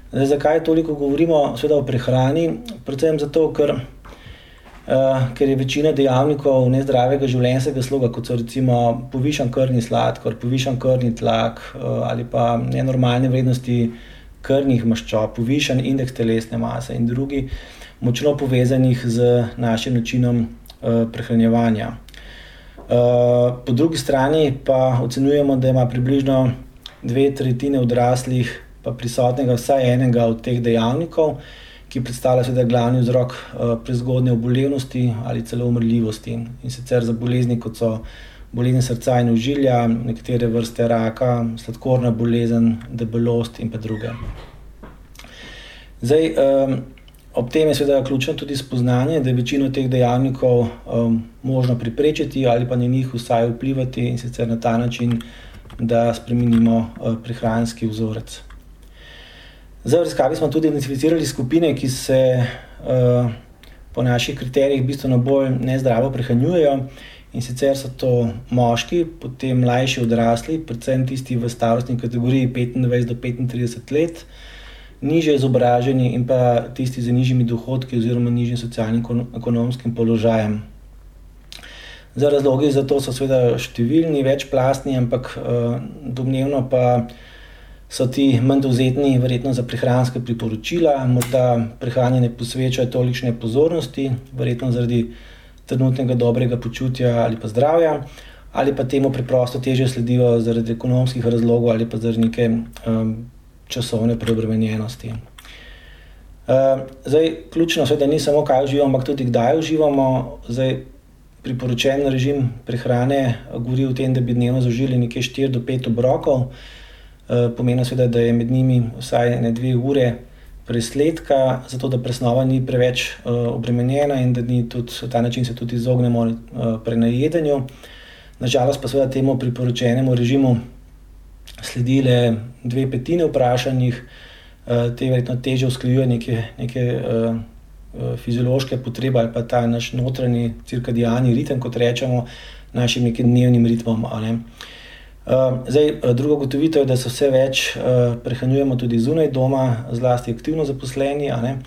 Zdaj, zakaj toliko govorimo seveda o prehrani? Predvsem zato, ker je večina dejavnikov nezdravega življenjskega sloga, kot so recimo povišan krvni sladkor, povišan krvni tlak ali pa nenormalne vrednosti krvnih maščob, povišan indeks telesne mase in drugi, močno povezanih z našim načinom prehranjevanja. Po drugi strani pa ocenjujemo, da ima približno 2/3 odraslih pa prisotnega vsaj enega od teh dejavnikov, ki predstavlja seveda glavni vzrok prezgodnje obolevnosti ali celo umrljivosti. In sicer za bolezni, kot so bolezni srca in ožilja, nekatere vrste raka, sladkorna bolezen, debelost in pa druge. Zdaj, ob tem je seveda ključno tudi spoznanje, da je večino teh dejavnikov možno preprečiti ali pa na njih vsaj vplivati, in sicer na ta način, da spremenimo prehranski vzorec. Zdaj, v raziskavi smo tudi identificirali skupine, ki se po naših kriterijih bistveno bolj nezdravo prehranjujejo, in sicer so to moški, potem mlajši odrasli, predvsem tisti v starostni kategoriji 25 do 35 let, nižje izobraženi in pa tisti z nižjimi dohodki oziroma nižjim socialno-ekonomskim položajem. Zdaj, razlogi za to so seveda številni, večplastni, ampak domnevno pa so ti manj dovzetni verjetno za prehranska priporočila, morda prehrani ne posvečajo tolikšne pozornosti, verjetno zaradi trenutnega dobrega počutja ali pa zdravja, ali pa temu preprosto težje sledijo zaradi ekonomskih razlogov ali pa zaradi neke časovne preobremenjenosti. Zdaj, ključno seveda ni samo, kaj uživamo, ampak tudi kdaj uživamo. Zdaj, priporočen režim prehrane govori o tem, da bi dnevno zaužili nekje 4 do 5 obrokov. Pomeni seveda, da je med njimi vsaj 2 ure presledka, zato da presnova ni preveč obremenjena in da ni tudi na ta način se tudi izognemo prenajedanju. Nažalost pa seveda temu priporočenemu režimu sledi le 2/5 vprašanih, te verjetno težje usklajuje neke fiziološke potrebe ali pa ta naš notranji cirkadiani ritem, kot rečemo, našim nekim dnevnim ritmom, a ne. Zdaj, druga ugotovitev je, da se vse več prehranjujemo tudi zunaj doma, zlasti aktivno zaposleni, a ne.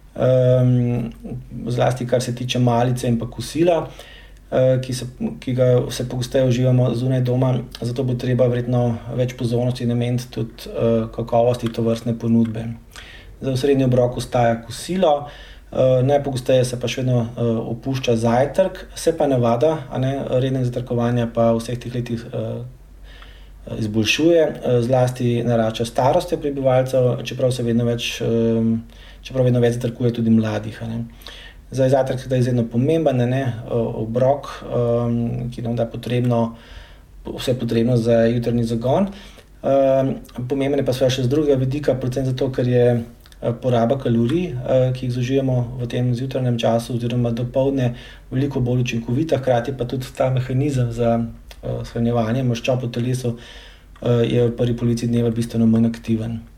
Zlasti kar se tiče malice in pa kosila, ki ga vse pogosteje uživamo zunaj doma, zato bo treba verjetno več pozornosti nameniti tudi kakovosti tovrstne ponudbe. Zdaj, v srednji obrok ostaja kosilo, najpogosteje se pa še vedno opušča zajtrk, se pa navada, a ne, rednega zajtrkovanja pa v vseh teh letih izboljšuje, zlasti narašča starostjo prebivalcev, čeprav vedno več zajtrkuje tudi mladih, a ne. Zdaj, zajtrk je izredno pomemben, ne, obrok, ki nam da vse potrebno za jutranji zagon. Pomemben je pa seveda še z drugega vidika, predvsem zato, ker je poraba kalorij, ki jih zaužijemo v tem zjutrajnem času oziroma dopoldne, veliko bolj učinkovita, hkrati pa tudi ta mehanizem za shranjevanje maščob v telesu je v prvi polovici dneva bistveno manj aktiven.